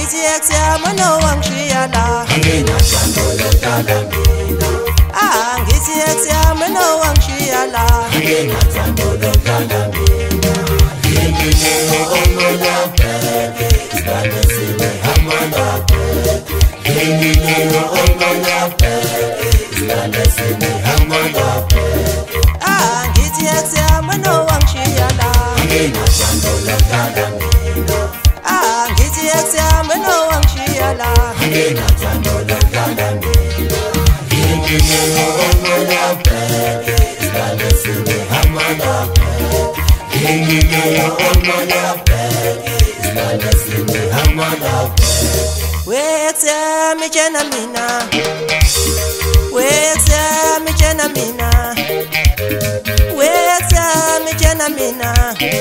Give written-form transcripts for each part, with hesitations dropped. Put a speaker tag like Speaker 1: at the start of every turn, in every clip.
Speaker 1: Angithi ekusiyama no wangishiya la
Speaker 2: Anginathando lodlala mina
Speaker 1: Angithi ekusiyama no wangishiya la
Speaker 2: Anginathando lodlala mina Ngiyingiyo omoya bheke Isibane sime hamana bheke Ngiyingiyo omoya bheke Isibane sime hamana bheke
Speaker 1: Angithi ekusiyama no wangishiya la
Speaker 2: Anginathando lodlala mina
Speaker 1: Angithi ekusiyama no wangishiya la
Speaker 2: Anginathando lodlala mina Ngiyingiyo omoya bheke Isibane sime hamana bheke Ngiyingiyo omoya bheke Isibane sime hamana bheke
Speaker 1: Wekusiyama tshena mina Wekusiyama tshena mina Wekusiyama tshena mina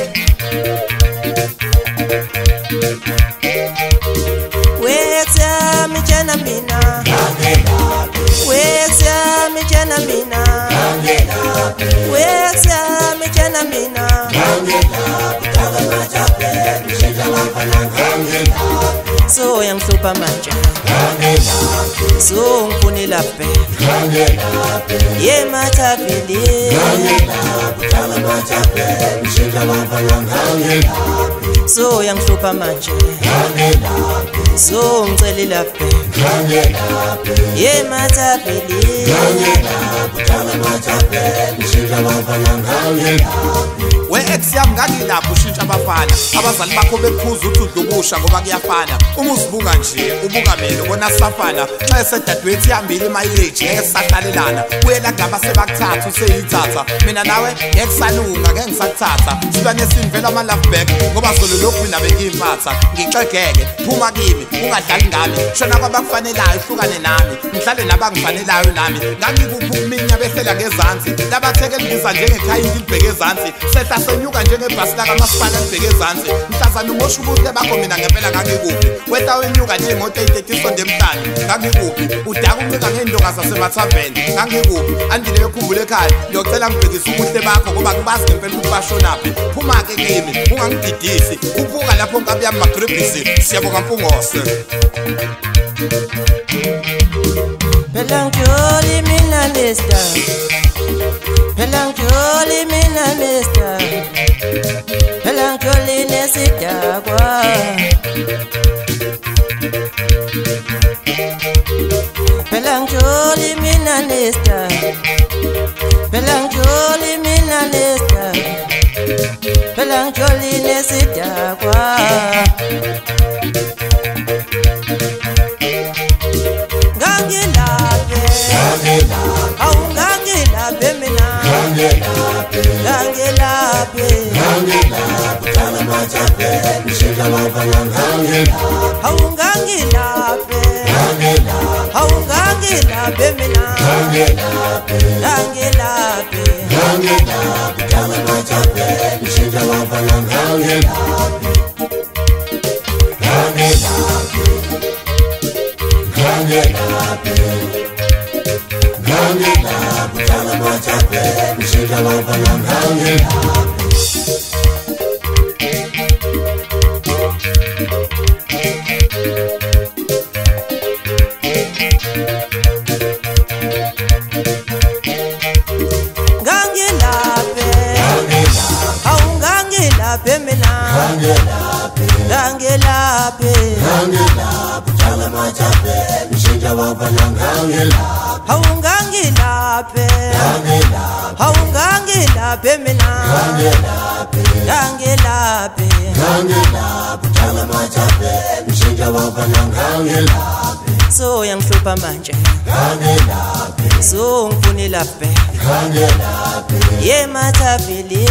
Speaker 1: Wekusiyama tshena mina Wekusiyama tshena mina Wekusiyama tshena mina So yangihlupha manje So ngifunela phela Ye mathafili So yangihlupha manje So ngicelela phela Ye mathafili
Speaker 3: We ex yami ngangilapho ushintsha abafana abazali bakho bekuphuza uthi udlubusha ngoba kuyafana uma uzibuka nje ubuka mina ubona safana xa esedadewethu ihambile mileage ngeke sisahlalelana uyela ngaba sebakuthatha useyithatha mina nawe ngeke salunga ngeke ngisakuthatha siba nesimvela ama love back ngoba zolo lokhu mina bengimphatha ngixegeke phuma kimi ungadlali ngami shona kwabakufanelayo hlukane nami ngihlale nabangifanelayo nami ngangikuphi ukuminya behlela ngezansi labatheke ngiza njengekhaya ngibheke ezansi sehla senyuka njengebhasi lakamasipala libheke ezansi mhlazana ngosho ukuthi bakho mina ngempela ngangikuphi weta wenyuka njengemoto eyithethe isonde emhlanje ngangikuphi udaka uncika ngeendoka zasemathaveni ngangikuphi andile bekhumbula ekhaya ngiyocela ngibhekise ubuhle bakho ngoba ngibazi ngempela ukuthi bashonaphi phuma-ke kimi ungangididisi ubuka lapho nkabi yami magrebhisi siyabonga mpungose
Speaker 1: Phela ngijoli mina lesta Phela ngijoli mina lesta Phela ngijoli nesidakwa Phela ngijoli mina lesta Phela ngijoli mina lesta Phela ngijoli nesidakwa Awungangilaphe mina Ngangilaphe Awungangilaphe Awungangilaphe mina Ngangilaphe Awungangilaphe mina Ngangilaphe Awungangilaphe Awungangilaphe mina Ngangilaphe So yangihlupha manje So ngifunela phela Ye mathafili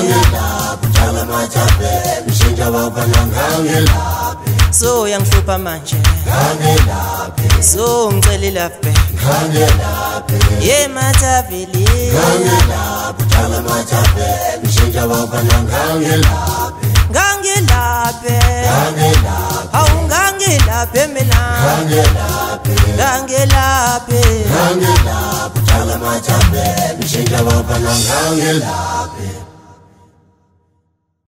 Speaker 1: So yangihlupha manje So ngicelela phela Ye mathafili Ngangilaphe Awungangilaphe mina Ngangilaphe